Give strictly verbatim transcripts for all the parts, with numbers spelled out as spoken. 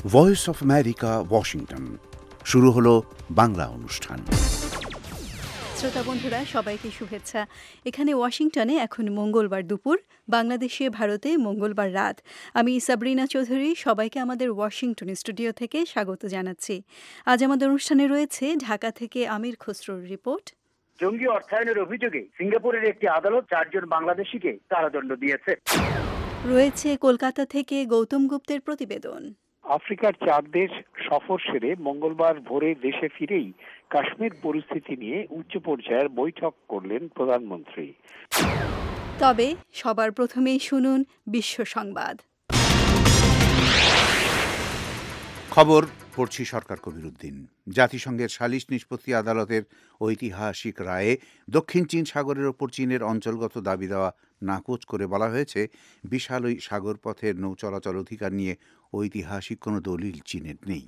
Voice of America, Washington. শুরু হলো বাংলা অনুষ্ঠান। শ্রোতা বন্ধুরা, সবাইকে শুভেচ্ছা। এখানে ওয়াশিংটনে এখন মঙ্গলবার দুপুর, বাংলাদেশে ভারতে মঙ্গলবার রাত। আমি সাবরিনা চৌধুরী সবাইকে আমাদের ওয়াশিংটন স্টুডিও থেকে স্বাগত জানাচ্ছি। আজ আমাদের অনুষ্ঠানে রয়েছে ঢাকা থেকে আমির খসরুর রিপোর্ট। জঙ্গি অর্থায়নের অভিযোগে সিঙ্গাপুরের একটি আদালত চারজন বাংলাদেশিকে কারাদণ্ড দিয়েছে। রয়েছে কলকাতা থেকে গৌতম গুপ্তের প্রতিবেদন। আফ্রিকার চার দেশ সফর সেরে মঙ্গলবার ভোরে দেশে ফিরেই কাশ্মীর পরিস্থিতি নিয়ে উচ্চ পর্যায়ের বৈঠক করলেন প্রধানমন্ত্রী। তবে সবার প্রথমেই শুনুন বিশ্ব সংবাদ। খবর পড়ছি সরকার কবির উদ্দিন। জাতিসংঘের সালিশ নিষ্পত্তি আদালতের ঐতিহাসিক রায়ে দক্ষিণ চীন সাগরের ওপর চীনের অঞ্চলগত দাবি দেওয়া নাকচ করে বলা হয়েছে, বিশাল ওই সাগরপথের নৌ চলাচল অধিকার নিয়ে ঐতিহাসিক কোনো দলিল চীনের নেই।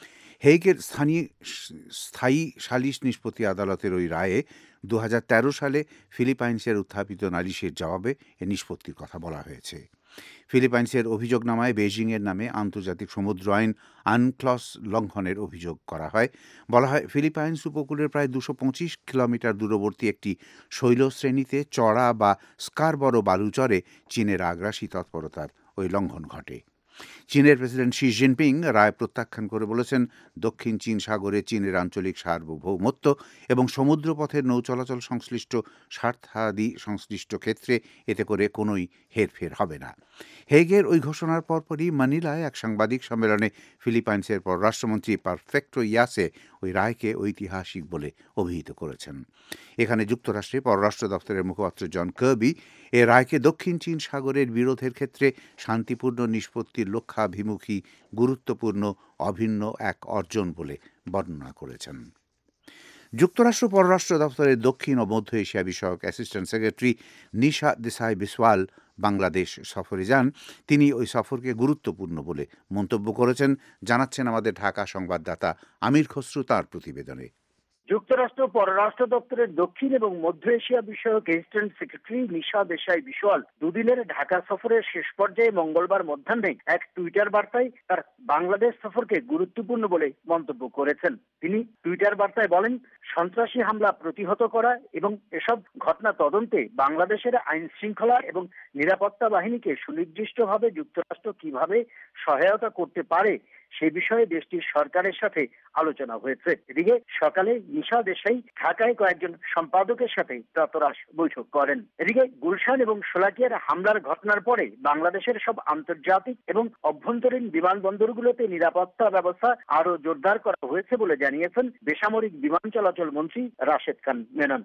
হেগের স্থানীয় স্থায়ী সালিশ নিষ্পত্তি আদালতের ওই রায়ে দু হাজার তেরো সালে ফিলিপাইন্সের উত্থাপিত নালিশের জবাবে এ নিষ্পত্তির কথা বলা হয়েছে। ফিলিপাইন্সের অভিযোগনামায় বেইজিংয়ের নামে আন্তর্জাতিক সমুদ্র আইন আনক্লস লঙ্ঘনের অভিযোগ করা হয়। বলা হয়, ফিলিপাইন্স উপকূলের প্রায় দুশো পঁচিশ কিলোমিটার দূরবর্তী একটি শৈলশ্রেণীতে চড়া বা স্কারবরো বালুচরে চীনের আগ্রাসী তৎপরতার ওই লঙ্ঘন ঘটে। চীনের প্রেসিডেন্ট শি জিনপিং রায় প্রত্যাখ্যান করে বলেছেন, দক্ষিণ চীন সাগরে চীনের আঞ্চলিক সার্বভৌমত্ব এবং সমুদ্রপথের নৌ চলাচল সংশ্লিষ্ট স্বার্থাদি সংশ্লিষ্ট ক্ষেত্রে এতে করে কোনোই হেরফের হবে না। হেগের ওই ঘোষণার পরপরই মানিলায় এক সাংবাদিক সম্মেলনে ফিলিপাইন্সের পররাষ্ট্রমন্ত্রী পারফেক্টো ইয়াসে ওই রায়কে ঐতিহাসিক বলে অভিহিত করেছেন। এখানে যুক্তরাষ্ট্রে পররাষ্ট্র দপ্তরের মুখপাত্র জন কার্বি এ রায়কে দক্ষিণ চীন সাগরের বিরোধের ক্ষেত্রে শান্তিপূর্ণ নিষ্পত্তির লক্ষ্যাভিমুখী গুরুত্বপূর্ণ অভিন্ন এক অর্জন বলে বর্ণনা করেছেন। যুক্তরাষ্ট্র পররাষ্ট্র দপ্তরের দক্ষিণ ও মধ্য এশিয়া বিষয়ক অ্যাসিস্ট্যান্ট সেক্রেটারি নিশা দেসাই বিসওয়াল বাংলাদেশ সফরে যান। তিনি ওই সফরকে গুরুত্বপূর্ণ বলে মন্তব্য করেছেন, জানাচ্ছেন আমাদের ঢাকা সংবাদদাতা আমির খসরু তার প্রতিবেদনে। যুক্তরাষ্ট্র পররাষ্ট্র দপ্তরের দক্ষিণ এবং মধ্য এশিয়া বিষয়ক অ্যাসিস্ট্যান্ট সেক্রেটারি নিশা দেশাই বিশওয়াল দুদিনের ঢাকা সফরের শেষ পর্যায়ে মঙ্গলবার মধ্যাহ্নে এক টুইটার বার্তায় তার বাংলাদেশ সফরকে গুরুত্বপূর্ণ বলে মন্তব্য করেছেন। তিনি টুইটার বার্তায় বলেন, সন্ত্রাসী হামলা প্রতিহত করা এবং এসব ঘটনা তদন্তে বাংলাদেশের আইন শৃঙ্খলা এবং নিরাপত্তা বাহিনীকে সুনির্দিষ্টভাবে যুক্তরাষ্ট্র কিভাবে সহায়তা করতে পারে সে বিষয়ে দেশটির সরকারের সাথে আলোচনা হয়েছে। এদিকে সকালে নিশা দেশাই ঢাকায় কয়েকজন সম্পাদকের সাথে প্রাতরাশ বৈঠক করেন। এদিকে গুলশান এবং শোলাকিয়ার হামলার ঘটনার পরে বাংলাদেশের সব আন্তর্জাতিক এবং অভ্যন্তরীণ বিমানবন্দরগুলোতে নিরাপত্তা ব্যবস্থা আরো জোরদার করা হয়েছে বলে জানিয়েছেন বেসামরিক বিমান চলাচল মন্ত্রী রাশেদ খান মেনন।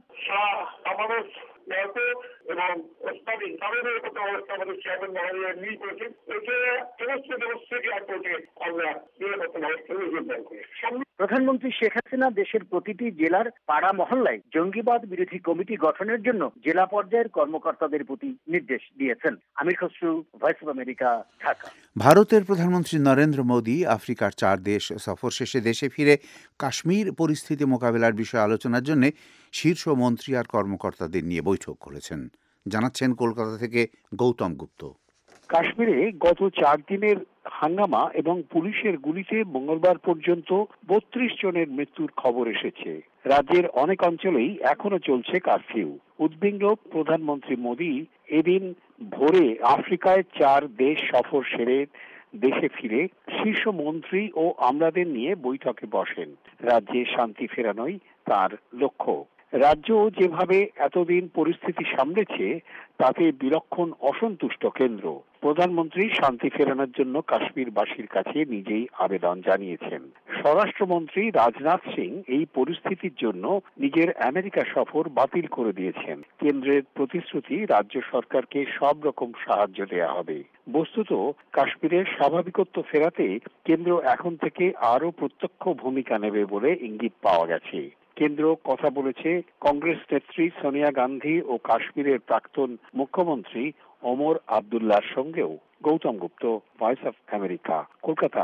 এবং ওস্তাদি তাদের কথা অবস্থা আমাদের চেয়ারম্যান মহোদয় নিয়ে করেছেন। এতে সমস্ত ব্যবস্থাকে আপলোকে আমরা নিরাপত্তা ব্যবস্থা জোরদার করি। প্রধানমন্ত্রী শেখ হাসিনা দেশের প্রতিটি জেলার পাড়া মহল্লায় জঙ্গিবাদ বিরোধী কমিটি গঠনের জন্য জেলা পর্যায়ের কর্মকর্তাদের প্রতি নির্দেশ দিয়েছেন। Amir Khasru, Voice of America, Dhaka. ভারতের প্রধানমন্ত্রী নরেন্দ্র মোদী আফ্রিকার চার দেশ সফর শেষে দেশে ফিরে কাশ্মীর পরিস্থিতি মোকাবেলার বিষয়ে আলোচনার জন্য শীর্ষ মন্ত্রী আর কর্মকর্তাদের নিয়ে বৈঠক করেছেন, জানাচ্ছেন কলকাতা থেকে গৌতম গুপ্ত। কাশ্মীরে গত চার দিনের হাঙ্গামা এবং পুলিশের গুলিতে মঙ্গলবার পর্যন্ত বত্রিশ জনের মৃত্যুর খবর এসেছে। রাজ্যের অনেক অঞ্চলেই এখনো চলছে কারফিউ। উদ্বিগ্ন প্রধানমন্ত্রী মোদী এদিন ভোরে আফ্রিকায় চার দেশ সফর সেরে দেশে ফিরে শীর্ষ মন্ত্রী ও আমলাদের নিয়ে বৈঠকে বসেন। রাজ্যে শান্তি ফেরানোই তার লক্ষ্য। রাজ্য যেভাবে এতদিন পরিস্থিতি সামলেছে তাতে বিলক্ষণ অসন্তুষ্ট কেন্দ্র। প্রধানমন্ত্রী শান্তি ফেরানোর জন্য কাশ্মীরবাসীর কাছে নিজেই আবেদন জানিয়েছেন। স্বরাষ্ট্রমন্ত্রী রাজনাথ সিং এই পরিস্থিতির জন্য নিজের আমেরিকা সফর বাতিল করে দিয়েছেন। কেন্দ্রের প্রতিশ্রুতি রাজ্য সরকারকে সব রকম সাহায্য দেয়া হবে। বস্তুত কাশ্মীরের স্বাভাবিকত্ব ফেরাতে কেন্দ্র এখন থেকে আরো প্রত্যক্ষ ভূমিকা নেবে বলে ইঙ্গিত পাওয়া গেছে। কেন্দ্র কথা বলেছে কংগ্রেস নেত্রী সোনিয়া গান্ধী ও কাশ্মীরের প্রাক্তন মুখ্যমন্ত্রী ওমর আবদুল্লাহর সঙ্গেও। Gautam Gupta, Voice of America, Kolkata.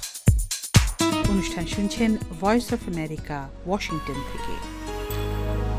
অনুষ্ঠান শুনছেন ভয়েস অফ আমেরিকা, ওয়াশিংটন থেকে।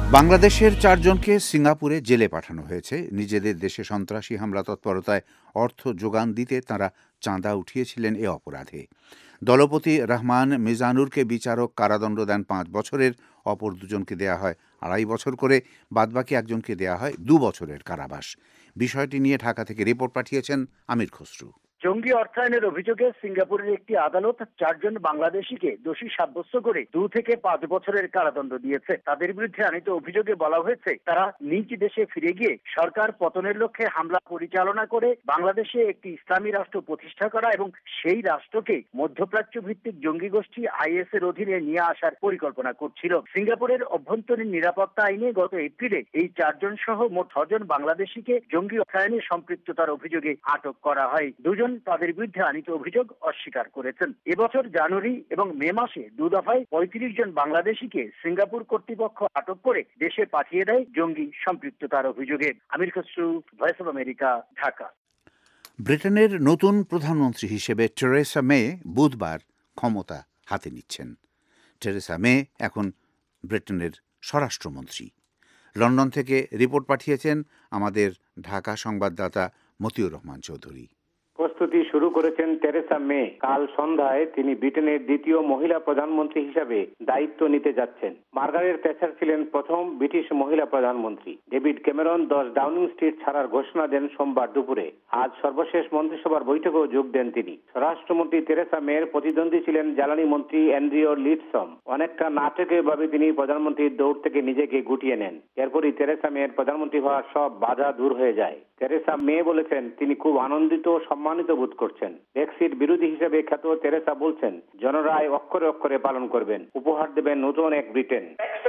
বাংলাদেশের চারজনকে সিঙ্গাপুরে জেলে পাঠানো হয়েছে। নিজেদের দেশে সন্ত্রাসী হামলা তৎপরতায় অর্থ যোগান দিতে তাঁরা চাঁদা উঠিয়েছিলেন এ অপরাধে। দলপতি রহমান মিজানুরকে বিচারক কারাদণ্ড দেন পাঁচ বছরের, অপর দুজনকে দেয়া হয় আড়াই বছর করে, বাদবাকি একজনকে দেয়া হয় দু বছরের কারাবাস। বিষয়টি নিয়ে ঢাকা থেকে রিপোর্ট পাঠিয়েছেন আমির খসরু। জঙ্গি অর্থায়নের অভিযোগে সিঙ্গাপুরের একটি আদালত চারজন বাংলাদেশিকে দোষী সাব্যস্ত করে দু থেকে পাঁচ বছরের কারাদণ্ড দিয়েছে। তাদের বিরুদ্ধে আনিত অভিযোগে বলা হয়েছে, তারা নিজ দেশে ফিরে গিয়ে সরকার পতনের লক্ষ্যে হামলা পরিচালনা করে বাংলাদেশে একটি ইসলামী রাষ্ট্র প্রতিষ্ঠা করা এবং সেই রাষ্ট্রকে মধ্যপ্রাচ্য ভিত্তিক জঙ্গি গোষ্ঠী আইএস এর অধীনে নিয়ে আসার পরিকল্পনা করছিল। সিঙ্গাপুরের অভ্যন্তরীণ নিরাপত্তা আইনে গত এপ্রিলে এই চারজন সহ মোট ছজন বাংলাদেশিকে জঙ্গি অর্থায়নে সম্পৃক্ততার অভিযোগে আটক করা হয়। দুজন তাদের বিরুদ্ধে আনিত অভিযোগ অস্বীকার করেছেন। এবছর জানুয়ারি এবং মে মাসে দু দফায় পঁয়ত্রিশ জন বাংলাদেশিকে সিঙ্গাপুর কর্তৃপক্ষ আটক করে দেশে পাঠিয়ে দেয় জঙ্গি সম্পৃক্ততার অভিযোগে। Amir Khasru, Voice of America, Dhaka. ব্রিটেনের নতুন প্রধানমন্ত্রী হিসেবে টেরেসা মে বুধবার ক্ষমতা হাতে নিচ্ছেন। টেরেসা মে এখন ব্রিটেনের স্বরাষ্ট্রমন্ত্রী। লন্ডন থেকে রিপোর্ট পাঠিয়েছেন আমাদের ঢাকা সংবাদদাতা মতিউর রহমান চৌধুরী। প্রস্তুতি শুরু করেছেন টেরেসা মে। কাল সন্ধ্যায় তিনি ব্রিটেনের দ্বিতীয় মহিলা প্রধানমন্ত্রী হিসাবে দায়িত্ব নিতে যাচ্ছেন। মার্গারেট থ্যাচার ছিলেন প্রথম ব্রিটিশ মহিলা প্রধানমন্ত্রী। ডেভিড ক্যামেরন দশ ডাউনিং স্ট্রিট ছাড়ার ঘোষণা দেন সোমবার দুপুরে। আজ সর্বশেষ মন্ত্রিসভার বৈঠকেও যোগ দেন তিনি। স্বরাষ্ট্রমন্ত্রী টেরেসা মের প্রতিদ্বন্দ্বী ছিলেন জ্বালানি মন্ত্রী অ্যান্ড্রিউ লিডসম। অনেকটা নাটকীয়ভাবে তিনি প্রধানমন্ত্রীর দৌড় থেকে নিজেকে গুটিয়ে নেন। এরপরই টেরেসা মের প্রধানমন্ত্রী হওয়ার সব বাধা দূর হয়ে যায়। টেরেসা মে বলেছেন তিনি খুব আনন্দিত ও সম্মানিত বোধ করছেন। ব্রেক্সিট বিরোধী হিসেবে খ্যাত টেরেসা বলছেন জনরায় অক্ষরে অক্ষরে পালন করবেন, উপহার দেবেন নতুন এক Britain.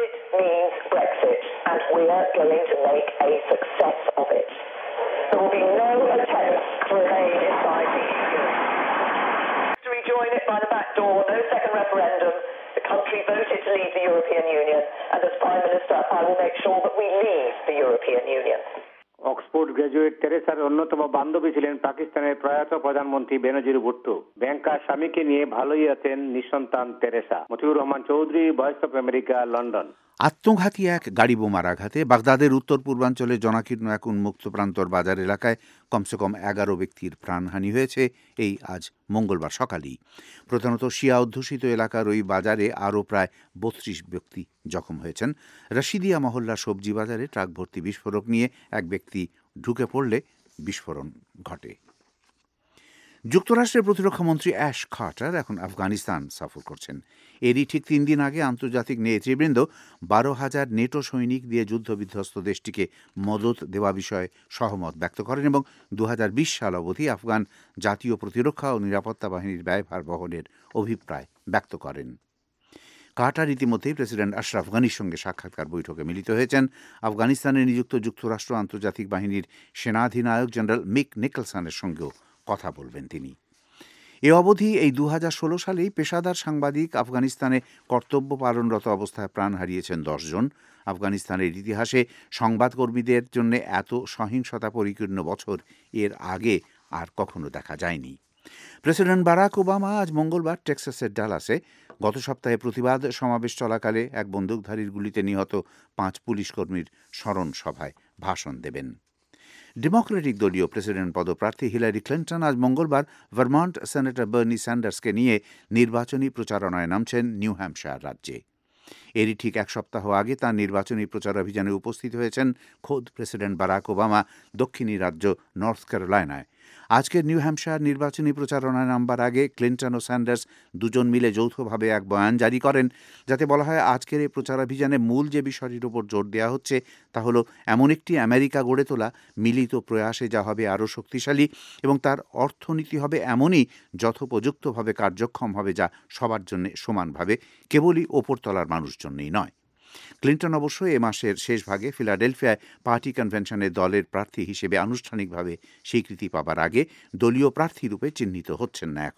The country voted to leave the European Union, and as Prime Minister, I will make sure that we leave the European Union. Oxford graduate টেরেসার অন্যতম বান্ধবী ছিলেন পাকিস্তানের প্রয়াত প্রধানমন্ত্রী বেনজির ভুট্টো। ব্যাংকার স্বামীকে নিয়ে ভালোই আছেন নিঃসন্তান Teresa. Motiur Rahman Chowdhury, voice of America, London. আত্মঘাতী এক গাড়ি বোমার আঘাতে বাগদাদের উত্তর পূর্বাঞ্চলে জনাকীর্ণ এক উন্মুক্ত প্রান্তর বাজার এলাকায় কমসে কম এগারো ব্যক্তির প্রাণহানি হয়েছে এই আজ মঙ্গলবার সকালেই। প্রধানত শিয়া অধ্যুষিত এলাকার ওই বাজারে আরও প্রায় বত্রিশ ব্যক্তি জখম হয়েছেন। রশিদিয়া মহল্লার সবজি বাজারে ট্রাক ভর্তি বিস্ফোরক নিয়ে এক ব্যক্তি ঢুকে পড়লে বিস্ফোরণ ঘটে। যুক্তরাষ্ট্রের প্রতিরক্ষামন্ত্রী অ্যাশ কার্টার এখন আফগানিস্তান সফর করছেন। এরই ঠিক তিন দিন আগে আন্তর্জাতিক নেতৃবৃন্দ বারো হাজার নেটো সৈনিক দিয়ে যুদ্ধবিধ্বস্ত দেশটিকে মদত দেওয়া বিষয়ে সহমত ব্যক্ত করেন এবং দু হাজার বিশ সাল অবধি আফগান জাতীয় প্রতিরক্ষা ও নিরাপত্তা বাহিনীর ব্যয়ভার বহনের অভিপ্রায় ব্যক্ত করেন। কার্টার ইতিমধ্যেই প্রেসিডেন্ট আশরাফ গানির সঙ্গে সাক্ষাৎকার বৈঠকে মিলিত হয়েছেন। আফগানিস্তানে নিযুক্ত যুক্তরাষ্ট্র আন্তর্জাতিক বাহিনীর সেনাধিনায়ক জেনারেল মিক নিকলসনের সঙ্গেও কথা বলবেন তিনি। এ অবধি এই দু হাজার ষোলো সালেই পেশাদার সাংবাদিক আফগানিস্তানে কর্তব্য পালনরত অবস্থায় প্রাণ হারিয়েছেন দশজন। আফগানিস্তানের ইতিহাসে সংবাদকর্মীদের জন্য এত সহিংসতা পরিপূর্ণ বছর এর আগে আর কখনো দেখা যায়নি। প্রেসিডেন্ট বারাক ওবামা আজ মঙ্গলবার টেক্সাসের ডালাসে গত সপ্তাহে প্রতিবাদ সমাবেশ চলাকালে এক বন্দুকধারীর গুলিতে নিহত পাঁচ পুলিশ কর্মীর স্মরণ সভায় ভাষণ দেবেন। ডেমোক্রেটিক দলীয় প্রেসিডেন্ট পদপ্রার্থী হিলারি ক্লিন্টন আজ মঙ্গলবার ভারমন্ট সেনেটর বার্নি স্যান্ডার্সকে নিয়ে নির্বাচনী প্রচারণায় নামছেন নিউ হ্যাম্পশায়ার রাজ্যে। এরই ঠিক এক সপ্তাহ আগে তাঁর নির্বাচনী প্রচার অভিযানে উপস্থিত হয়েছেন খোদ প্রেসিডেন্ট বারাক ওবামা দক্ষিণী রাজ্য নর্থ ক্যারোলাইনায়। আজকের নিউ হ্যাম্পশায়ার নির্বাচনী প্রচারণায় নামবার আগে ক্লিন্টন ও স্যান্ডার্স দুজন মিলে যৌথভাবে এক বয়ান জারি করেন, যাতে বলা হয় আজকের এই প্রচারাভিযানে মূল যে বিষয়টির উপর জোর দেওয়া হচ্ছে তা হলো এমন একটি আমেরিকা গড়ে তোলা মিলিত প্রয়াসে যা হবে আরও শক্তিশালী এবং তার অর্থনীতি হবে এমনই যথোপযুক্তভাবে কার্যক্ষম হবে যা সবার জন্য সমানভাবে, কেবলই ওপরতলার মানুষ জন্যই নয়। ক্লিন্টন অবশ্য এ মাসের শেষ ভাগে ফিলাডেলফিয়ায় পার্টি কনভেনশনে দলের প্রার্থী হিসেবে আনুষ্ঠানিকভাবে স্বীকৃতি পাবার আগে দলীয় প্রার্থী রূপে চিহ্নিত হচ্ছেন না এখনও।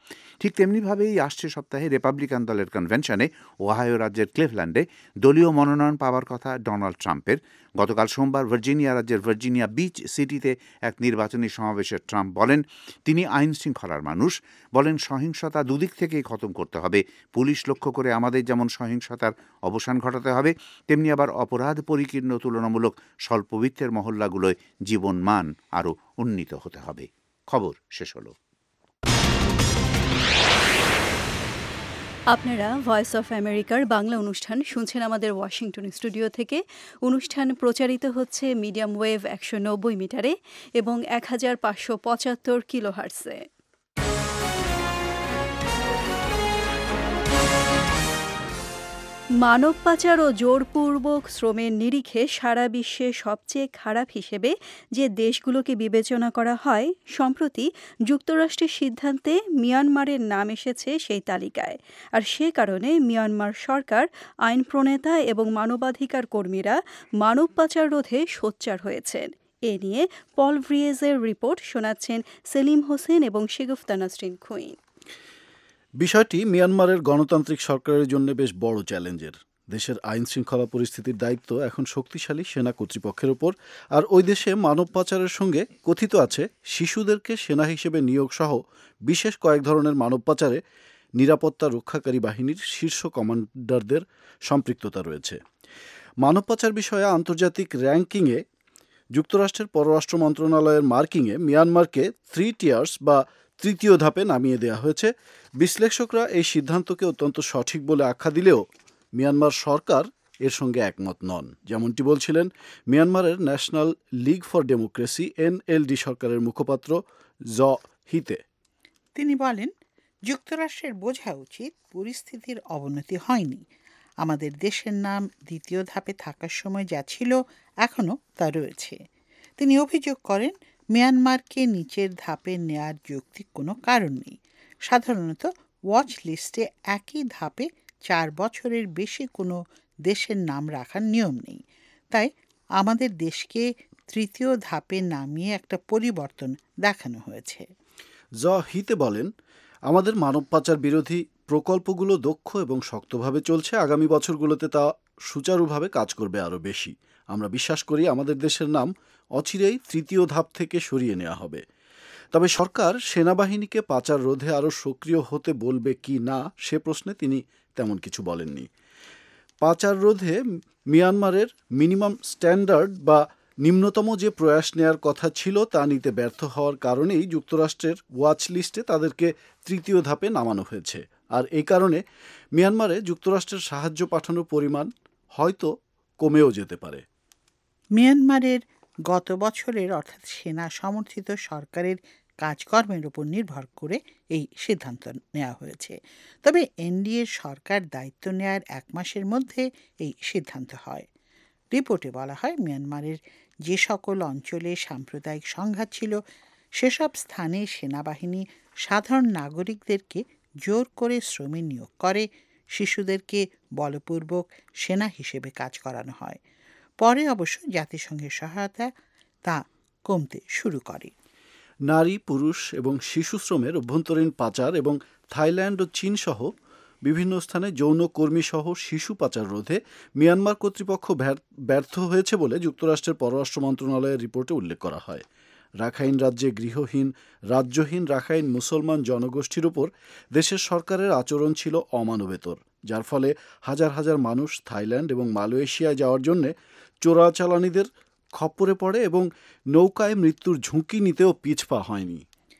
ঠিক তেমনিভাবেই আসছে সপ্তাহে রিপাবলিকান দলের কনভেনশনে ওহাইও রাজ্যের ক্লিভল্যান্ডে দলীয় মনোনয়ন পাওয়ার কথা ডোনাল্ড ট্রাম্পের। গতকাল সোমবার ভার্জিনিয়া রাজ্যের ভার্জিনিয়া বিচ সিটিতে এক নির্বাচনী সমাবেশে ট্রাম্প বলেন তিনি আইন শৃঙ্খলার মানুষ, বলেন সহিংসতা দুদিক থেকেই খতম করতে হবে। পুলিশ লক্ষ্য করে আমাদের যেমন সহিংসতার অবসান ঘটাতে হবে, তেমনি আবার অপরাধ পরিকীর্ণ তুলনামূলক স্বল্পবিত্তের মহল্লাগুলোয় জীবনমান আরও উন্নীত হতে হবে। খবর শেষ হলো। আপনারা ভয়েস অফ আমেরিকার বাংলা অনুষ্ঠান শুনছেন আমাদের ওয়াশিংটন স্টুডিও থেকে। অনুষ্ঠান প্রচারিত হচ্ছে মিডিয়াম ওয়েভ একশো নব্বই মিটারে এবং এক হাজার পাঁচশো পঁচাত্তর কিলোহার্টসে। মানব পাচার ও জোরপূর্বক শ্রমের নিরিখে সারা বিশ্বে সবচেয়ে খারাপ হিসেবে যে দেশগুলোকে বিবেচনা করা হয়, সম্প্রতি যুক্তরাষ্ট্রের সিদ্ধান্তে মিয়ানমারের নাম এসেছে সেই তালিকায়। আর সে কারণে মিয়ানমার সরকার, আইন প্রণেতা এবং মানবাধিকার কর্মীরা মানব পাচার রোধে সোচ্চার হয়েছেন। এ নিয়ে পল ভ্রিয়েজের রিপোর্ট শোনাচ্ছেন সেলিম হোসেন এবং শেগুফতা নাসরিন খুইন। বিষয়টি মিয়ানমারের গণতান্ত্রিক সরকারের জন্য বেশ বড় চ্যালেঞ্জের। দেশের আইন শৃঙ্খলা পরিস্থিতির দায়িত্ব এখন শক্তিশালী সেনা কর্তৃপক্ষের ওপর, আর ওই দেশে মানব পাচারের সঙ্গে কথিত আছে শিশুদেরকে সেনা হিসেবে নিয়োগ সহ বিশেষ কয়েক ধরনের মানব পাচারে নিরাপত্তা রক্ষাকারী বাহিনীর শীর্ষ কমান্ডারদের সম্পৃক্ততা রয়েছে। মানব পাচার বিষয়ে আন্তর্জাতিক র্যাঙ্কিংয়ে যুক্তরাষ্ট্রের পররাষ্ট্র মন্ত্রণালয়ের মার্কিংয়ে মিয়ানমারকে থ্রি টিয়ার্স বা তৃতীয় ধাপে নামিয়ে দেওয়া হয়েছে। বিশ্লেষকরা এই সিদ্ধান্তকে অত্যন্ত সঠিক বলে আখ্যা দিলেও মিয়ানমার সরকার এর সঙ্গে একমত নন, যেমনটি বলছিলেন মিয়ানমারের national league for democracy NLD সরকারের মুখপাত্র জ হিতে। তিনি বলেন, যুক্তরাষ্ট্রের বোঝা উচিত পরিস্থিতির অবনতি হয়নি। আমাদের দেশের নাম দ্বিতীয় ধাপে থাকার সময় যা ছিল এখনও তা রয়েছে। তিনি অভিযোগ করেন, মিয়ানমারকে নিচের ধাপে নেয়ার যৌক্তিক কোনো কারণ নেই। সাধারণত ওয়াচ লিস্টে একই ধাপে চার বছরের বেশি কোনো দেশের নাম রাখার নিয়ম নেই। তাই আমাদের দেশকে তৃতীয় ধাপে নামিয়ে একটা পরিবর্তন দেখানো হয়েছে। জ হিতে বলেন, আমাদের মানব পাচার বিরোধী প্রকল্পগুলো দক্ষ এবং শক্তভাবে চলছে। আগামী বছরগুলোতে তা সুচারুভাবে কাজ করবে আরও বেশি। আমরা বিশ্বাস করি আমাদের দেশের নাম অচিরেই তৃতীয় ধাপ থেকে সরিয়ে নেওয়া হবে। তবে সরকার সেনাবাহিনীকে পাচার রোধে আরও সক্রিয় হতে বলবে কি না সে প্রশ্নে তিনি তেমন কিছু বলেননি। পাচার রোধে মিয়ানমারের মিনিমাম স্ট্যান্ডার্ড বা নিম্নতম যে প্রয়াস নেওয়ার কথা ছিল তা নিতে ব্যর্থ হওয়ার কারণেই যুক্তরাষ্ট্রের ওয়াচ লিস্টে তাদেরকে তৃতীয় ধাপে নামানো হয়েছে। আর এই কারণে মিয়ানমারে যুক্তরাষ্ট্রের সাহায্য পাঠানোর পরিমাণ হয়তো কমেও যেতে পারে। মিয়ানমারের গত বছরের অর্থাৎ সেনা সমর্থিত সরকারের কাজকর্মের উপর নির্ভর করে এই সিদ্ধান্ত নেওয়া হয়েছে। তবে এনডিএ সরকার দায়িত্ব নেওয়ার এক মাসের মধ্যে এই সিদ্ধান্ত হয়। রিপোর্টে বলা হয়, মিয়ানমারের যে সকল অঞ্চলে সাম্প্রদায়িক সংঘাত ছিল সেসব স্থানে সেনাবাহিনী সাধারণ নাগরিকদেরকে জোর করে শ্রমে নিয়োগ করে, শিশুদেরকে বলপূর্বক সেনা হিসেবে কাজ করানো হয়। পরে অবশ্য জাতিসংঘের সহায়তা তা কমতে শুরু করে। নারী, পুরুষ এবং শিশু শ্রমের অভ্যন্তরীণ পাচার এবং থাইল্যান্ড ও চীন সহ বিভিন্ন স্থানে যৌন কর্মী সহ শিশু পাচার রোধে মিয়ানমার কর্তৃপক্ষ ব্যর্থ হয়েছে বলে যুক্তরাষ্ট্রের পররাষ্ট্র মন্ত্রণালয়ের রিপোর্টে উল্লেখ করা হয়। রাখাইন রাজ্যে গৃহহীন, রাজ্যহীন রাখাইন মুসলমান জনগোষ্ঠীর ওপর দেশের সরকারের আচরণ ছিল অমানবেতর, যার ফলে হাজার হাজার মানুষ থাইল্যান্ড এবং মালয়েশিয়ায় যাওয়ার জন্যে চোরাচালানিদের খপ্পরে পড়ে এবং নৌকায় মৃত্যুর ঝুঁকি নিতেও পিছপা হয়নি।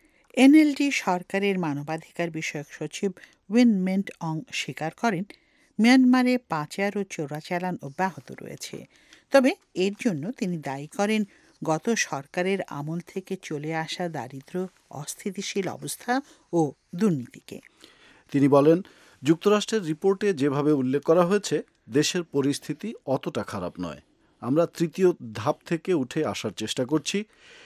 এনএলডি সরকারের মানবাধিকার বিষয়ক সচিব উইন মিন্ট অং স্বীকার করেন, মিয়ানমারে পাচার ও চোরাচালান অব্যাহত রয়েছে। তবে এর জন্য তিনি দায়ী করেন গত সরকারের আমল থেকে চলে আসা দারিদ্র্য, অস্থিতিশীল অবস্থা ও দুর্নীতিকে। তিনি বলেন, যুক্তরাষ্ট্রের রিপোর্টে যেভাবে উল্লেখ করা হয়েছে দেশের পরিস্থিতি অতটা খারাপ নয়। আমরা তৃতীয় ধাপ থেকে উঠে আসার চেষ্টা করছি।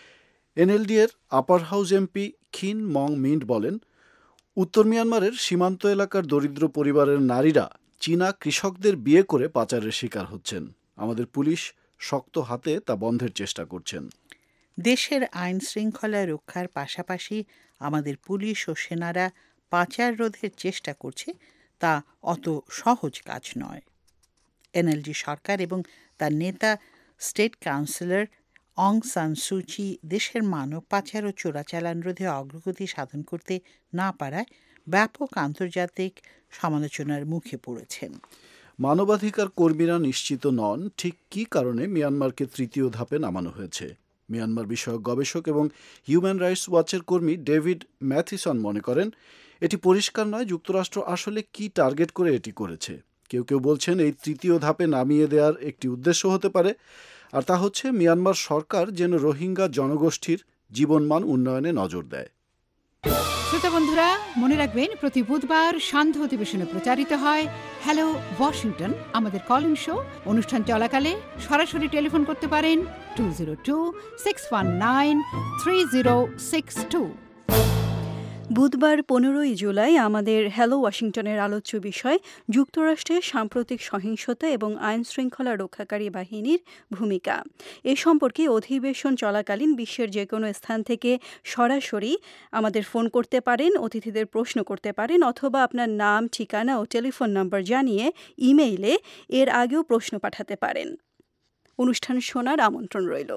এনএলডি এর আপার হাউস এমপি খিন মং মিন্ট বলেন, উত্তর মিয়ানমারের সীমান্ত এলাকার দরিদ্র পরিবারের নারীরা চীনা কৃষকদের বিয়ে করে পাচারের শিকার হচ্ছেন। আমাদের পুলিশ শক্ত হাতে তা বন্ধের চেষ্টা করছেন। দেশের আইন শৃঙ্খলা রক্ষার পাশাপাশি আমাদের পুলিশ ও সেনারা পাচার রোধের চেষ্টা করছে তা অত সহজ কাজ নয়। এনএলজি সরকার এবং তার নেতা স্টেট কাউন্সিলর অং সান সুচি দেশের মানব পাচার ও চোরাচালান রোধে অগ্রগতি সাধন করতে না পারায় ব্যাপক আন্তর্জাতিক সমালোচনার মুখে পড়েছেন। মানবাধিকার কর্মীরা নিশ্চিত নন ঠিক কী কারণে মিয়ানমারকে তৃতীয় ধাপে নামানো হয়েছে। মিয়ানমার বিষয়ক গবেষক এবং হিউম্যান রাইটস ওয়াচের কর্মী ডেভিড ম্যাথিসন মনে করেন এটি পরিষ্কার নয় যুক্তরাষ্ট্র আসলে কি টার্গেট করে এটি করেছে। কেউ কেউ বলছেন এই তৃতীয় ধাপে নামিয়ে দেওয়ার একটি উদ্দেশ্য হতে পারে, আর তা হচ্ছে মিয়ানমার সরকার যেন রোহিঙ্গা জনগোষ্ঠীর জীবনমান উন্নয়নে নজর দেয়। শ্রোতা বন্ধুরা, মনে রাখবেন প্রতি বুধবার সান্ধ্য অধিবেশনে প্রচারিত হয় হ্যালো ওয়াশিংটন আমাদের কল ইন শো। অনুষ্ঠান চলাকালে সরাসরি টেলিফোন করতে পারেন two zero two six one nine three zero six two. বুধবার পনেরোই জুলাই আমাদের হ্যালো ওয়াশিংটনের আলোচ্য বিষয় যুক্তরাষ্ট্রের সাম্প্রতিক সহিংসতা এবং আইন শৃঙ্খলা রক্ষাকারী বাহিনীর ভূমিকা। এ সম্পর্কে অধিবেশন চলাকালীন বিশ্বের যে কোনো স্থান থেকে সরাসরি আমাদের ফোন করতে পারেন, অতিথিদের প্রশ্ন করতে পারেন, অথবা আপনার নাম, ঠিকানা ও টেলিফোন নাম্বার জানিয়ে ইমেইলে এর আগেও প্রশ্ন পাঠাতে পারেন। অনুষ্ঠান শোনার আমন্ত্রণ রইল।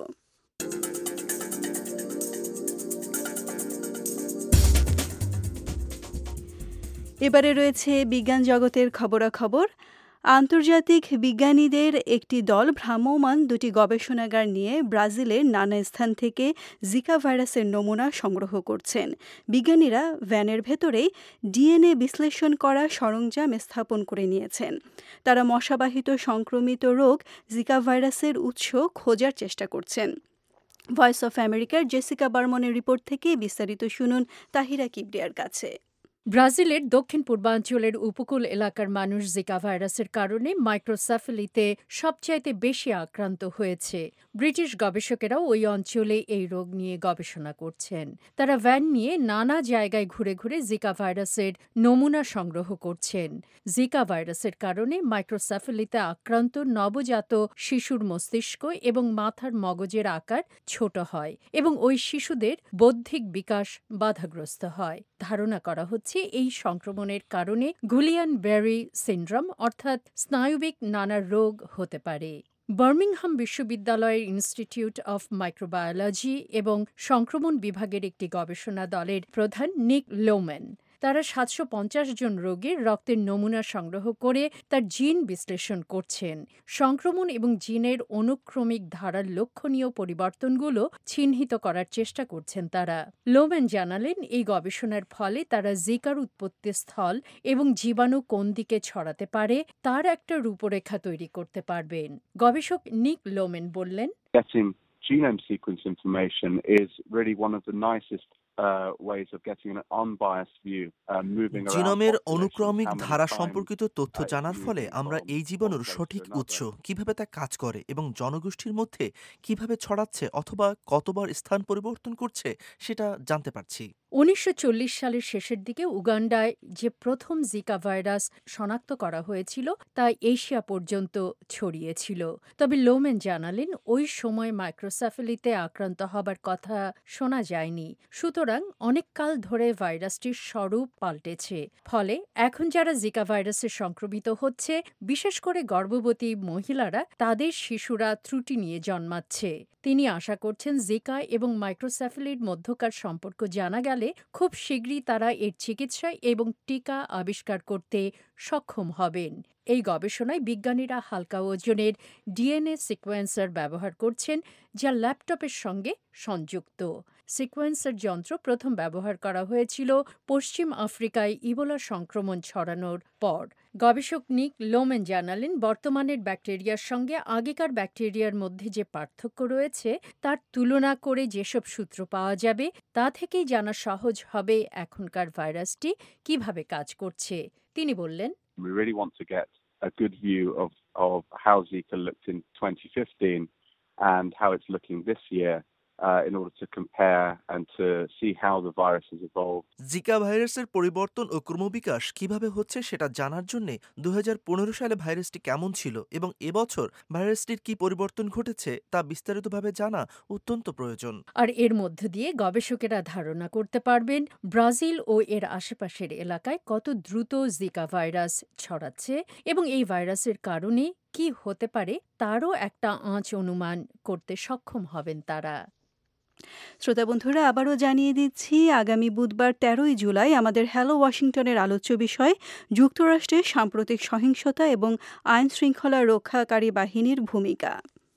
এবারে রয়েছে বিজ্ঞান জগতের খবরাখবর। আন্তর্জাতিক বিজ্ঞানীদের একটি দল ভ্রাম্যমাণ দুটি গবেষণাগার নিয়ে ব্রাজিলের নানা স্থান থেকে জিকা ভাইরাসের নমুনা সংগ্রহ করছেন। বিজ্ঞানীরা ভ্যানের ভেতরেই ডিএনএ বিশ্লেষণ করা সরঞ্জাম স্থাপন করে নিয়েছেন। তারা মশাবাহিত সংক্রমিত রোগ জিকা ভাইরাসের উৎস খোঁজার চেষ্টা করছেন। ভয়েস অফ আমেরিকার জেসিকা বার্মনের রিপোর্ট থেকে বিস্তারিত শুনুন তাহিরা কিবরিয়ার কাছে। ব্রাজিলের দক্ষিণ পূর্বাঞ্চলের উপকূল এলাকার মানুষ জিকা ভাইরাসের কারণে মাইক্রোসেফালিতে সবচাইতে বেশি আক্রান্ত হয়েছে। ব্রিটিশ গবেষকেরাও ওই অঞ্চলে এই রোগ নিয়ে গবেষণা করছেন। তারা ভ্যান নিয়ে নানা জায়গায় ঘুরে ঘুরে জিকা ভাইরাসের নমুনা সংগ্রহ করছেন। জিকা ভাইরাসের কারণে মাইক্রোসেফালিতে আক্রান্ত নবজাত শিশুর মস্তিষ্ক এবং মাথার মগজের আকার ছোট হয় এবং ওই শিশুদের বৌদ্ধিক বিকাশ বাধাগ্রস্ত হয়। ধারণা করা হচ্ছে এই সংক্রমণের কারণে গুলিয়ান বেরি সিন্ড্রোম অর্থাৎ স্নায়ুবিক নানা রোগ হতে পারে। বার্মিংহাম বিশ্ববিদ্যালয়ের ইনস্টিটিউট অফ মাইক্রোবায়োলজি এবং সংক্রমণ বিভাগের একটি গবেষণা দলের প্রধান নিক লোম্যান তারা সাতশো পঞ্চাশ জন রোগীর রক্তের নমুনা সংগ্রহ করে তার জিন বিশ্লেষণ করছেন। সংক্রমণ এবং জিনের অনুক্রমিক ধারার লক্ষণীয় পরিবর্তনগুলো চিহ্নিত করার চেষ্টা করছেন তারা। লোম্যান জানালেন এই গবেষণার ফলে তারা জিকার উৎপত্তি স্থল এবং জীবাণু কোন দিকে ছড়াতে পারে তার একটা রূপরেখা তৈরি করতে পারবেন। গবেষক নিক লোম্যান বললেন, Getting genome sequence information is really one of the nicest Uh, ways of getting an unbiased view, uh, moving around জিনোমের populations, অনুক্রমিক how many ধারা times, সম্পর্কিত তথ্য uh, জানার it's ফলে moving আমরা from এই জীবাণুর one place সঠিক to উৎস, another. কিভাবে তা কাজ করে এবং জনগোষ্ঠীর মধ্যে কিভাবে ছড়াচ্ছে অথবা কতবার স্থান পরিবর্তন করছে সেটা জানতে পারছি। উনিশশো চল্লিশ সালের শেষের দিকে উগান্ডায় যে প্রথম জিকা ভাইরাস শনাক্ত করা হয়েছিল তা এশিয়া পর্যন্ত ছড়িয়েছিল। তবে লোম্যান জানালেন ওই সময় মাইক্রোসেফালিতে আক্রান্ত হবার কথা শোনা যায়নি। সুতরাং অনেক কাল ধরে ভাইরাসটির স্বরূপ পাল্টেছে। ফলে এখন যারা জিকা ভাইরাসে সংক্রমিত হচ্ছে, বিশেষ করে গর্ভবতী মহিলারা, তাদের শিশুরা ত্রুটি নিয়ে জন্মাচ্ছে। তিনি আশা করছেন জিকা এবং মাইক্রোসেফালির মধ্যকার সম্পর্ক জানা গেলে খুব শীঘ্রই তারা এর চিকিৎসা এবং টিকা আবিষ্কার করতে সক্ষম হবেন। এই গবেষণায় বিজ্ঞানীরা হালকা ওজনের ডিএনএ সিকোয়েন্সার ব্যবহার করছেন, যা ল্যাপটপের সঙ্গে সংযুক্ত। সিকোয়েন্সার যন্ত্র প্রথম ব্যবহার করা হয়েছিল পশ্চিম আফ্রিকায় ইবোলা সংক্রমণ ছড়ানোর পর। গবেষক নিক লোম্যান জানালেন, বর্তমানের ব্যাকটেরিয়ার সঙ্গে আগেকার ব্যাকটেরিয়ার মধ্যে যে পার্থক্য রয়েছে তার তুলনা করে যেসব সূত্র পাওয়া যাবে তা থেকেই জানা সহজ হবে এখনকার ভাইরাসটি কিভাবে কাজ করছে। তিনি বললেন, We really want to get a good view of, of how Zika looked in twenty fifteen and how it's looking this year uh, in order to compare and to see how the virus has evolved. Zika ভাইরাসের পরিবর্তন ও ক্রমবিকাশ কিভাবে হচ্ছে সেটা জানার জন্য দুই হাজার পনেরো সালে ভাইরাসটি কেমন ছিল এবং এবছর ভাইরাসটির কি পরিবর্তন ঘটেছে তা বিস্তারিতভাবে জানা অত্যন্ত প্রয়োজন। আর এর মধ্য দিয়ে গবেষকেরা ধারণা করতে পারবেন ব্রাজিল ও এর আশেপাশের এলাকায় কত দ্রুত জিকা ভাইরাস ছড়াচ্ছে এবং এই ভাইরাসের কারণে কি হতে পারে তারও একটা আঁচ অনুমান করতে সক্ষম হবেন তারা। শ্রোতা বন্ধুরা, আবারও জানিয়ে দিচ্ছি আগামী বুধবার তেরোই জুলাই আমাদের হ্যালো ওয়াশিংটনের আলোচ্য বিষয় যুক্তরাষ্ট্রের সাম্প্রতিক সহিংসতা এবং আইন শৃঙ্খলা রক্ষাকারী বাহিনীর ভূমিকা।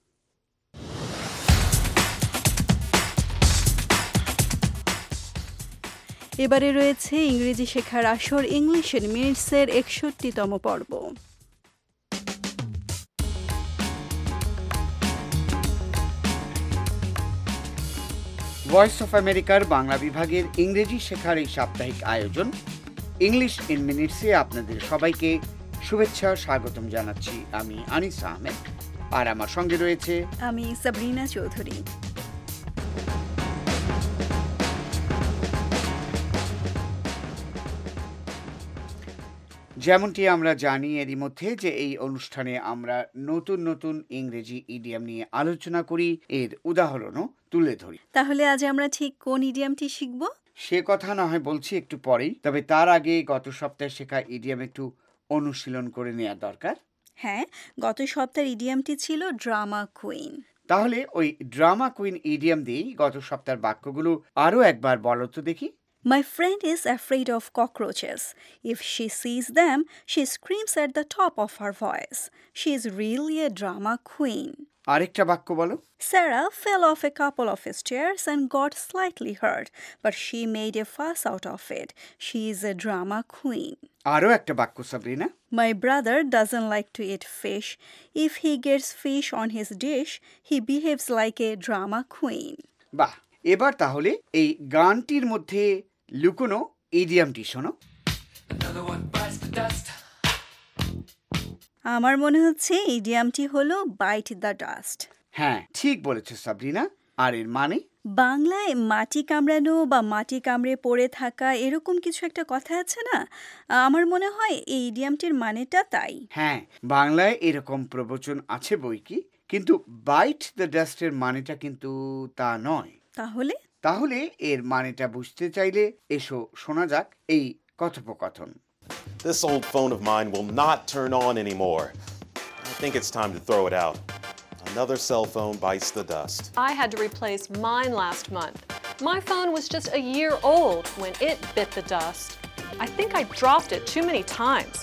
এবারে রয়েছে ইংরেজি শেখার আসর ইংলিশ ইন মিনিটসের একষট্টিতম পর্ব। ভয়েস অফ আমেরিকার বাংলা বিভাগের ইংরেজি শেখার এই সাপ্তাহিক আয়োজন ইংলিশ ইন মিনিটসে আপনাদের সবাইকে শুভেচ্ছা স্বাগতম জানাচ্ছি। আমি আনিস আহমেদ, আর আমার সঙ্গে রয়েছে আমি সাবরিনা চৌধুরী। যেমনটি আমরা জানি এরই মধ্যে যে এই অনুষ্ঠানে আমরা নতুন নতুন ইংরেজি ইডিয়াম নিয়ে আলোচনা করি, এর উদাহরণও তুলে ধরি। তাহলে আজ আমরা ঠিক কোন ইডিয়ামটি শিখব সে কথা না হয় বলছি একটু পরেই, তবে তার আগে গত সপ্তাহে শেখা ইডিয়াম একটু অনুশীলন করে নেওয়া দরকার। হ্যাঁ, গত সপ্তাহের ইডিয়ামটি ছিল ড্রামা কুইন। তাহলে ওই ড্রামা কুইন ইডিয়াম দিয়েই গত সপ্তাহের বাক্যগুলো আরও একবার বলো তো দেখি। My friend is afraid of cockroaches. If she sees them, she screams at the top of her voice. She is really a drama queen. আরেকটা বাক্য বলো। Sarah fell off a couple of stairs and got slightly hurt, but she made a fuss out of it. She is a drama queen. আরও একটা বাক্য Sabrina. My brother doesn't like to eat fish. If he gets fish on his dish, he behaves like a drama queen. বাহ, এবার তাহলে এই গানটির মধ্যে লুকোনো ইডিয়ামটি শোনো। আমার মনে হচ্ছে ইডিয়ামটি হলো বাইট দ্য ডাস্ট। হ্যাঁ, ঠিক বলেছ সাবরিনা। আর এর মানে? বাংলায় মাটি কামড়ানো বা মাটি কামড়ে পড়ে থাকা এরকম কিছু একটা কথা আছে না? আমার মনে হয় এই ইডিয়ামটির মানেটা তাই। হ্যাঁ, বাংলায় এরকম প্রবচন আছে বই কি, কিন্তু বাইট দ্য ডাস্টের মানেটা কিন্তু তা নয়। তাহলে তাহলে এর মানেটা বুঝতে চাইলে এসো শোনা যাক এই কথোপকথন। This old phone of mine will not turn on anymore. I think it's time to throw it out. Another cell phone bites the dust. I had to replace mine last month. My phone was just a year old when it bit the dust. I think I dropped it too many times.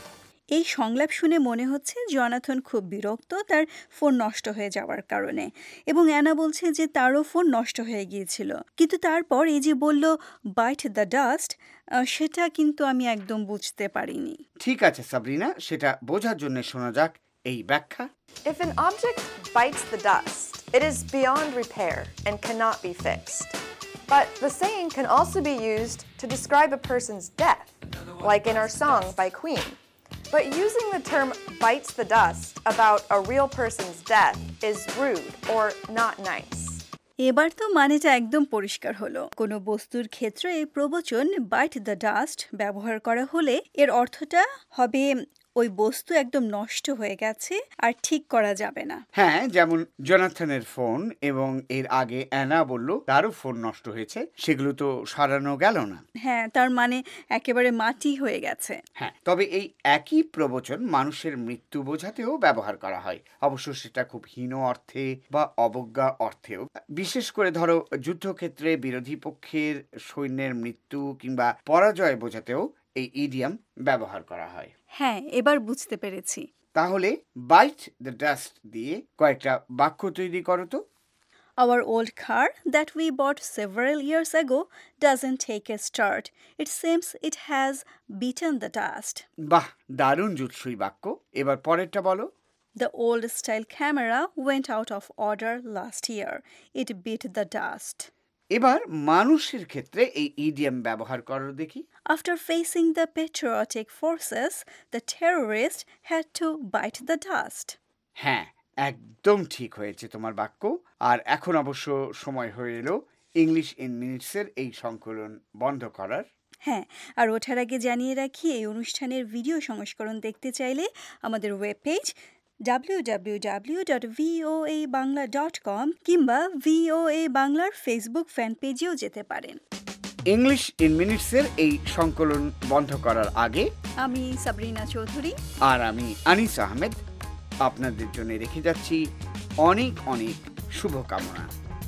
এই সংলাপ শুনে মনে হচ্ছে Jonathan খুব বিরক্ত তার phone নষ্ট হয়ে যাওয়ার কারণে, এবং অ্যানা বলছে যে তারও ফোন নষ্ট হয়ে গিয়েছিল। কিন্তু তারপর এই যে বলল বাইট দ্য ডাস্ট, সেটা কিন্তু আমি একদম বুঝতে পারিনি। ঠিক আছে সাবরিনা, সেটা বোঝার জন্য শোনা যাক এই ব্যাখ্যা। If an object bites the dust, it is beyond repair and cannot be fixed. But the saying can also be used to describe a person's death, like in our song by Queen. But using the term bites the dust about a real person's death is rude or not nice. এবার তো মানেটা একদম পরিষ্কার হলো। কোনো বস্তুর ক্ষেত্রে এই প্রবচন বাইট দ্য ডাস্ট ব্যবহার করা হলে এর অর্থটা হবে ওই বস্তু একদম নষ্ট হয়ে গেছে আর ঠিক করা যাবে না। হ্যাঁ, যেমন জোনাথনের ফোন এবং এর আগে অ্যানা বলল তারও ফোন নষ্ট হয়েছে, সেগুলো তো সারানো গেল না। হ্যাঁ, তার মানে একেবারে মাটি হয়ে গেছে। হ্যাঁ, তবে এই একই প্রবচন মানুষের মৃত্যু বোঝাতেও ব্যবহার করা হয়, অবশ্য সেটা খুব হীন অর্থে বা অবজ্ঞা অর্থেও। বিশেষ করে ধরো যুদ্ধক্ষেত্রে বিরোধী পক্ষের সৈন্যের মৃত্যু কিংবা পরাজয় বোঝাতেও এই ইডিয়াম ব্যবহার করা হয়। হ্যাঁ, এবার বুঝতে পেরেছি। তাহলে বাইট দ্য ডাস্ট দিয়ে কয়েকটা বাক্য তৈরি করো তো। Our old car that we bought several years ago doesn't take a start. It seems it has beaten the dust. বাহ, দারুণ জুৎসই বাক্য। এবার পরেরটা বলো। The old style camera went out of order last year. It beat the dust. এবার মানুষের ক্ষেত্রে এই ইডিয়াম ব্যবহার করো দেখি। After facing the patriotic forces, the terrorists had to bite the dust. হ্যাঁ, একদম ঠিক হয়েছে তোমার বাক্য। আর এখন অবশ্য সময় হয়ে এলো ইংলিশ ইন মিনিটসের এই সংকলন বন্ধ করার। হ্যাঁ, আর ওঠার আগে জানিয়ে রাখি এই অনুষ্ঠানের ভিডিও সংস্করণ দেখতে চাইলে আমাদের web page W W W dot VOA Bangla dot com কিংবা ভিওএ বাংলার ফেসবুক ফ্যান পেজেও যেতে পারেন। ইংলিশ ইন মিনিটসের এই সংকলন বন্ধ করার আগে আমি সাবরিনা চৌধুরী আর আমি আনিস আহমেদ আপনাদের জন্য রেখে যাচ্ছি অনেক অনেক শুভকামনা।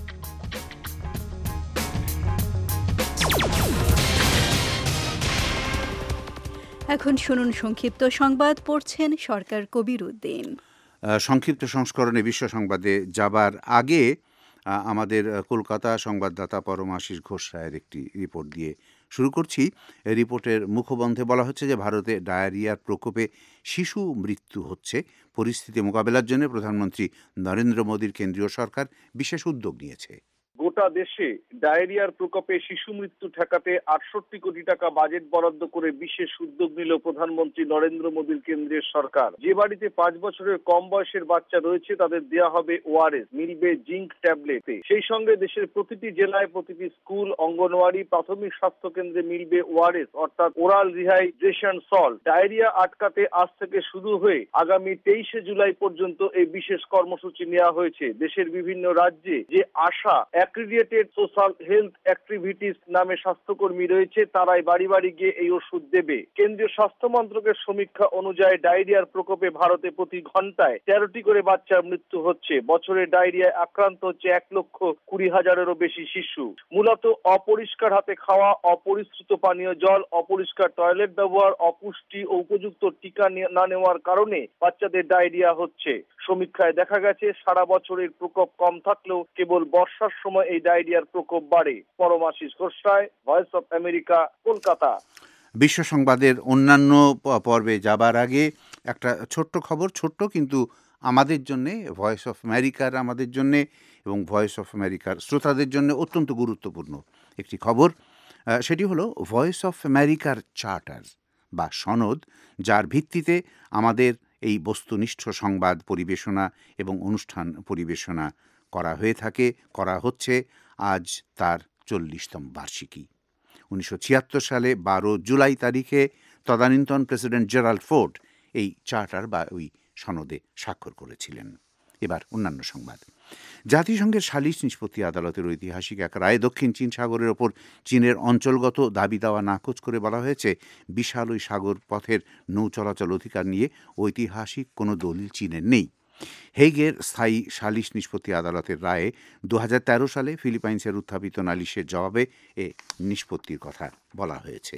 এখন শুনুন সংক্ষিপ্ত সংবাদ, পড়ছেন সরকার কবির উদ্দিন। সংক্ষিপ্ত সংস্করণে বিশ্ব সংবাদে যাবার আগে আমাদের কলকাতা সংবাদদাতা পরমাশিস ঘোষ রায়ের একটি রিপোর্ট দিয়ে শুরু করছি। রিপোর্টের মুখবন্ধে বলা হচ্ছে যে ভারতে ডায়রিয়ার প্রকোপে শিশু মৃত্যু হচ্ছে। পরিস্থিতি মোকাবেলার জন্য প্রধানমন্ত্রী নরেন্দ্র মোদীর কেন্দ্রীয় সরকার বিশেষ উদ্যোগ নিয়েছে। গোটা দেশে ডায়রিয়ার প্রকোপে শিশু মৃত্যু ঠেকাতে আটষট্টি কোটি টাকা বাজেট বরাদ্দ করে বিশেষ উদ্যোগ নিল প্রধানমন্ত্রী নরেন্দ্র মোদীর কেন্দ্রীয় সরকার। যে বাড়িতে পাঁচ বছরের কম বয়সের বাচ্চা রয়েছে তাদের দেয়া হবে ওআরএস, মিলবে জিঙ্ক ট্যাবলেট। সেই সঙ্গে দেশের প্রতিটি জেলায় প্রতিটি স্কুল, অঙ্গনওয়াড়ি, প্রাথমিক স্বাস্থ্য কেন্দ্রে মিলবে ওআরএস অর্থাৎ ওরাল রিহাইড্রেশন সল্ট। ডায়রিয়া আটকাতে আজ থেকে শুরু হয়ে আগামী তেইশে জুলাই পর্যন্ত এই বিশেষ কর্মসূচি নেওয়া হয়েছে। দেশের বিভিন্ন রাজ্যে যে ASHA accredited social health activities নামে স্বাস্থ্যকর্মী রয়েছে তারাই বাড়ি বাড়ি গিয়ে এই ওষুধ দেবে। কেন্দ্রীয় স্বাস্থ্য মন্ত্রকের সমীক্ষা অনুযায়ী ডায়রিয়ার প্রকোপে ভারতে প্রতি ঘন্টায় তেরোটি করে বাচ্চার মৃত্যু হচ্ছে। বছরে ডায়রিয়ায় আক্রান্ত হচ্ছে এক লক্ষ কুড়ি হাজারেরও বেশি শিশু। মূলত অপরিষ্কার হাতে খাওয়া, অপরিশ্রুত পানীয় জল, অপরিষ্কার টয়লেট ব্যবহার, অপুষ্টি ও উপযুক্ত টিকা না নেওয়ার কারণে বাচ্চাদের ডায়রিয়া হচ্ছে। সমীক্ষায় দেখা গেছে সারা বছরের প্রকোপ কম থাকলেও কেবল বর্ষার সময় এই ডায়রিয়ার প্রকোপ বাড়ে। Paramashis Ghosh Roy, voice of America, Kolkata. বিশ্ব সংবাদের অন্যান্য পর্বে যাবার আগে একটা ছোট্ট খবর, ছোট্ট কিন্তু আমাদের জন্যে, ভয়েস অফ আমেরিকার আমাদের জন্যে এবং ভয়েস অফ আমেরিকার শ্রোতাদের জন্য অত্যন্ত গুরুত্বপূর্ণ একটি খবর। সেটি হলো ভয়েস অফ আমেরিকার চার্টার বা সনদ, যার ভিত্তিতে আমাদের এই বস্তুনিষ্ঠ সংবাদ পরিবেশনা এবং অনুষ্ঠান পরিবেশনা করা হয়ে থাকে, করা হচ্ছে। আজ তার চল্লিশতম বার্ষিকী। উনিশশো ছিয়াত্তর সালে বারো জুলাই তারিখে তদানীন্তন প্রেসিডেন্ট জেরাল্ড ফোর্ড এই চার্টার বা ওই সনদে স্বাক্ষর করেছিলেন। এবার অন্যান্য সংবাদ। জাতিসংঘের সালিশ নিষ্পত্তি আদালতের ঐতিহাসিক এক রায়ে দক্ষিণ চীন সাগরের ওপর চীনের অঞ্চলগত দাবি দাওয়া নাকচ করে বলা হয়েছে, বিশাল ওই সাগর পথের নৌ চলাচল অধিকার নিয়ে ঐতিহাসিক কোনো দলিল চীনের নেই। হেগের স্থায়ী সালিশ নিষ্পত্তি আদালতের রায়ে দু হাজার তেরো সালে ফিলিপাইন্সের উত্থাপিত নালিশের জবাবে এ নিষ্পত্তির কথা বলা হয়েছে।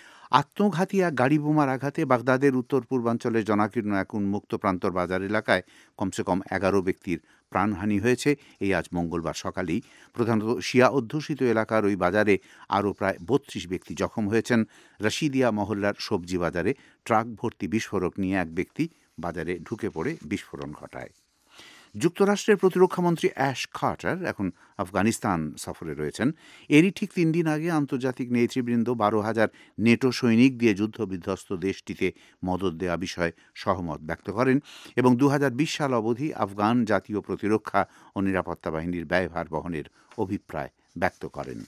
আত্মঘাতী এক গাড়ি বোমার আঘাতে বাগদাদের উত্তর পূর্বাঞ্চলের জনাকীর্ণ এক উন্মুক্ত প্রান্তর বাজার এলাকায় কমসে কম এগারো ব্যক্তির প্রাণহানি হয়েছে। এই আজ মঙ্গলবার সকালেই প্রধানত শিয়া অধ্যুষিত এলাকার ওই বাজারে আরও প্রায় বত্রিশ ব্যক্তি জখম হয়েছেন। রশিদিয়া মহল্লার সবজি বাজারে ট্রাক ভর্তি বিস্ফোরক নিয়ে এক ব্যক্তি বাজারে ঢুকে পড়ে বিস্ফোরণ ঘটায়। যুক্তরাষ্ট্রের প্রতিরক্ষামন্ত্রী অ্যাশ কার্টার এখন আফগানিস্তান সফরে রয়েছেন। এরই ঠিক তিন দিন আগে আন্তর্জাতিক নেতৃবৃন্দ বারো হাজার নেটো সৈনিক দিয়ে যুদ্ধবিধ্বস্ত দেশটিতে মদত দেওয়া বিষয়ে সহমত ব্যক্ত করেন এবং দু হাজার বিশ সাল অবধি আফগান জাতীয় প্রতিরক্ষা ও নিরাপত্তা বাহিনীর ব্যয়ভার বহনের অভিপ্রায় ব্যক্ত করেন।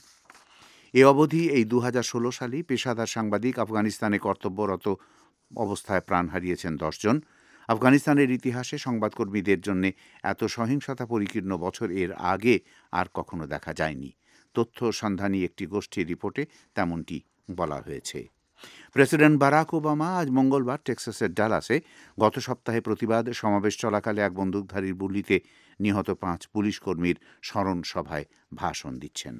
এ অবধি এই দু হাজার ষোলো সালেই পেশাদার সাংবাদিক আফগানিস্তানে কর্তব্যরত অবস্থায় প্রাণ হারিয়েছেন দশজন। আফগানিস্তানের ইতিহাসে সংবাদকর্মীদের জন্য এত সহিংসতা পরিকীর্ণ বছর এর আগে আর কখনো দেখা যায়নি। তথ্য সন্ধানী একটি গোষ্ঠীর রিপোর্টে তেমনটি বলা হয়েছে। প্রেসিডেন্ট বারাক ওবামা আজ মঙ্গলবার টেক্সাসের ডালাসে গত সপ্তাহে প্রতিবাদ সমাবেশ চলাকালে এক বন্দুকধারীর গুলিতে নিহত পাঁচ পুলিশ কর্মীর স্মরণ সভায় ভাষণ দিচ্ছেন।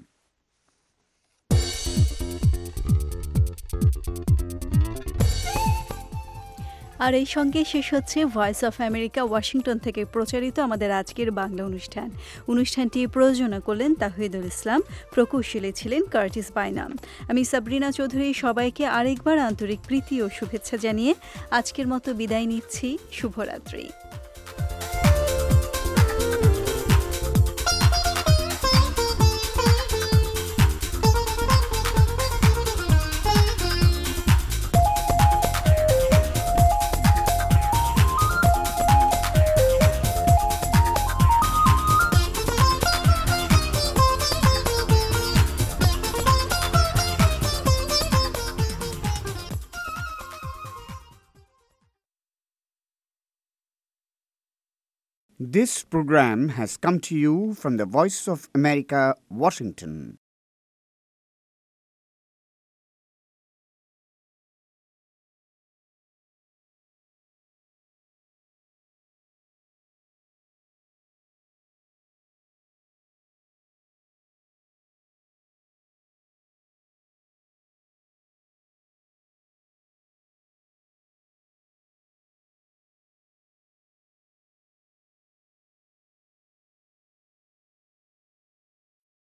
আর এই সঙ্গে শেষ হচ্ছে ভয়েস অফ আমেরিকা ওয়াশিংটন থেকে প্রচারিত আমাদের আজকের বাংলা অনুষ্ঠান। অনুষ্ঠানটি প্রযোজনা করলেন তাহিদুল ইসলাম, প্রকৌশলী ছিলেন কার্টিস বাইনাম। আমি সাবরিনা চৌধুরী সবাইকে আরেকবার আন্তরিক প্রীতি ও শুভেচ্ছা জানিয়ে আজকের মতো বিদায় নিচ্ছি। শুভরাত্রি। This program has come to you from the Voice of America, Washington.